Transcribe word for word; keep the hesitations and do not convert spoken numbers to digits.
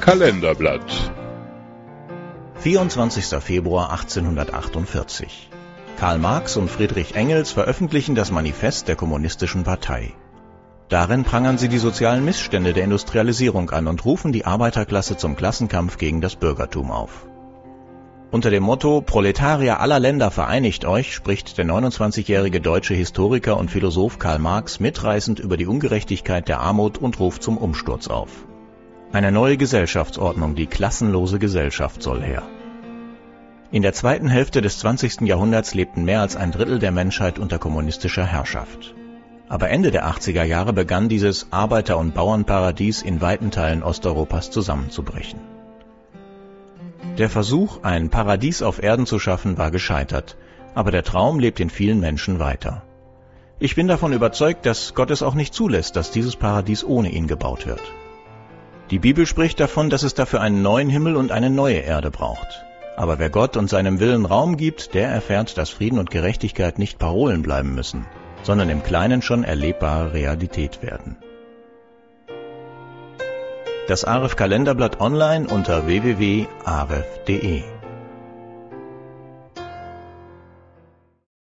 Kalenderblatt. vierundzwanzigster Februar achtzehnhundertachtundvierzig. Karl Marx und Friedrich Engels veröffentlichen das Manifest der Kommunistischen Partei. Darin prangern sie die sozialen Missstände der Industrialisierung an und rufen die Arbeiterklasse zum Klassenkampf gegen das Bürgertum auf. Unter dem Motto »Proletarier aller Länder, vereinigt euch« spricht der neunundzwanzigjährige deutsche Historiker und Philosoph Karl Marx mitreißend über die Ungerechtigkeit der Armut und ruft zum Umsturz auf. Eine neue Gesellschaftsordnung, die klassenlose Gesellschaft, soll her. In der zweiten Hälfte des zwanzigsten Jahrhunderts lebten mehr als ein Drittel der Menschheit unter kommunistischer Herrschaft. Aber Ende der achtziger Jahre begann dieses Arbeiter- und Bauernparadies in weiten Teilen Osteuropas zusammenzubrechen. Der Versuch, ein Paradies auf Erden zu schaffen, war gescheitert, aber der Traum lebt in vielen Menschen weiter. Ich bin davon überzeugt, dass Gott es auch nicht zulässt, dass dieses Paradies ohne ihn gebaut wird. Die Bibel spricht davon, dass es dafür einen neuen Himmel und eine neue Erde braucht. Aber wer Gott und seinem Willen Raum gibt, der erfährt, dass Frieden und Gerechtigkeit nicht Parolen bleiben müssen, sondern im Kleinen schon erlebbare Realität werden. Das Aref Kalenderblatt online unter w w w punkt aref punkt de